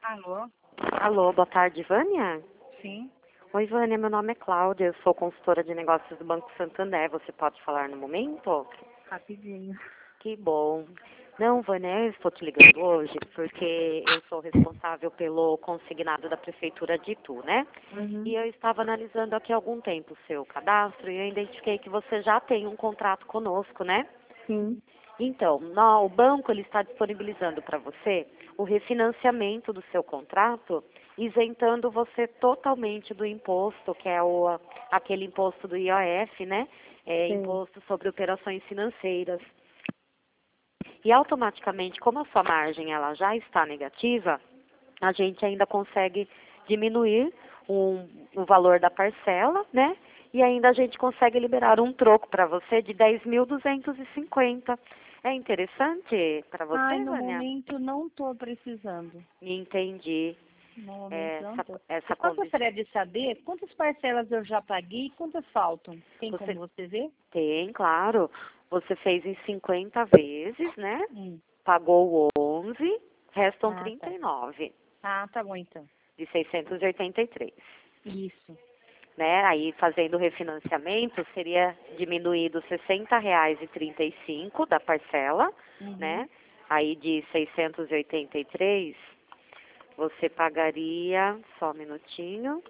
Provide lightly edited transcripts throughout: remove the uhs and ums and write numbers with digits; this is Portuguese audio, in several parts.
Alô? Alô, boa tarde, Vânia? Sim, Oi, Vânia, meu nome é Cláudia, eu sou consultora de negócios do Banco Santander. Você pode falar no momento? rapidinho. Que bom. Não, Vânia, eu estou te ligando hoje porque eu sou responsável pelo consignado da Prefeitura de Itu, né? E Uhum. eu estava analisando aqui há algum tempo o seu cadastro e eu identifiquei que você já tem um contrato conosco, né? Sim, Então, o banco ele está disponibilizando para você o refinanciamento do seu contrato, isentando você totalmente do imposto, que é aquele imposto do IOF, né? sim. Imposto sobre operações financeiras. E automaticamente, como a sua margem ela já está negativa, a gente ainda consegue diminuir o valor da parcela, né? E ainda a gente consegue liberar um troco para você de 10.250. É interessante para Ai, você, no Vânia? momento não estou precisando. Entendi. No momento É, não estou. essa Eu só condição. gostaria de saber quantas parcelas eu já paguei e quantas faltam. Tem como Você você ver? tem, claro. Você fez em 50 vezes, né? Hum. Pagou 11, restam Ah, tá. 39 Ah, tá bom então. de 683. Isso. Né? Aí fazendo o refinanciamento seria diminuído R$ 60,35 da parcela, Uhum. né? Aí de 683 você pagaria, só um minutinho,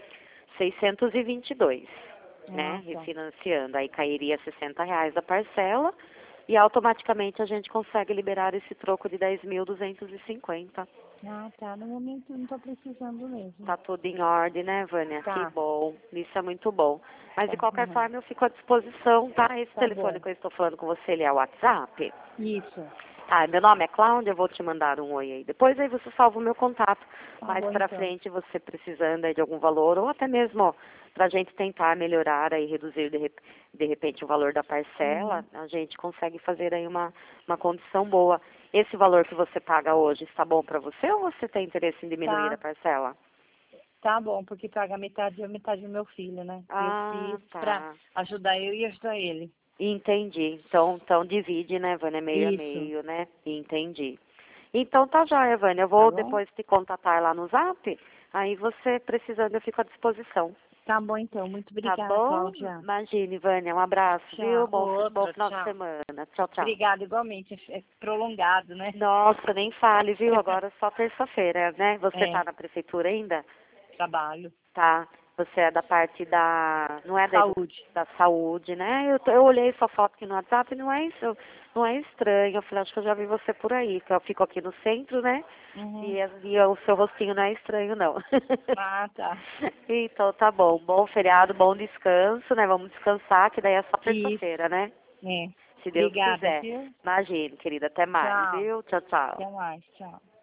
622, Ah, né? tá. Refinanciando. Aí cairia R$ 60 da parcela e automaticamente a gente consegue liberar esse troco de 10.250. Ah, tá. No momento não estou precisando mesmo. Tá tudo em ordem, né, Vânia? Que Tá. bom. Isso é muito bom. Mas de Tá. qualquer Uhum. forma eu fico à disposição, tá? Esse Tá telefone bom. que eu estou falando com você, ele é o WhatsApp? Isso. Tá, meu nome é Cláudia, eu vou te mandar um oi aí. Depois aí você salva o meu contato. Tá Mais bom pra então. frente, você precisando aí de algum valor, ou até mesmo pra gente tentar melhorar aí, reduzir de repente o valor da parcela, Uhum. a gente consegue fazer aí uma condição boa. Esse valor que você paga hoje está bom pra você ou você tem interesse em diminuir a Tá. parcela? Tá bom, porque paga metade a metade do meu filho, né? Eu Ah, fiz pra tá. ajudar eu e ajudar ele. Entendi. Então divide, né, Vânia? Meio a Isso, meio, né? Entendi. Então tá joia, Vânia. Eu tá vou bom? depois te contatar lá no Zap. Aí você precisando, eu fico à disposição. Tá bom então. Muito Tá obrigada, bom? Cláudia. Imagine, Vânia. Um abraço, viu? Tchau. Bom Outro, final de tchau. semana. Tchau, tchau. Obrigada, igualmente. É prolongado, né? Nossa, nem fale, viu? Agora é só terça-feira, né? Você É, tá na prefeitura ainda? trabalho. Tá. Você é da parte da. Não é Saúde. da saúde, né? Eu olhei sua foto aqui no WhatsApp e não é isso. Não é estranho. Eu falei, acho que eu já vi você por aí, que eu fico aqui no centro, né? Uhum. E o seu rostinho não é estranho, não. Ah, tá. Então tá bom. Bom feriado, bom descanso, né? Vamos descansar, que daí é só Isso. terça-feira, né? É. Se Deus Obrigada, quiser. viu? Imagine, querida. Até mais, Tchau. viu? Tchau, tchau. Até mais. Tchau.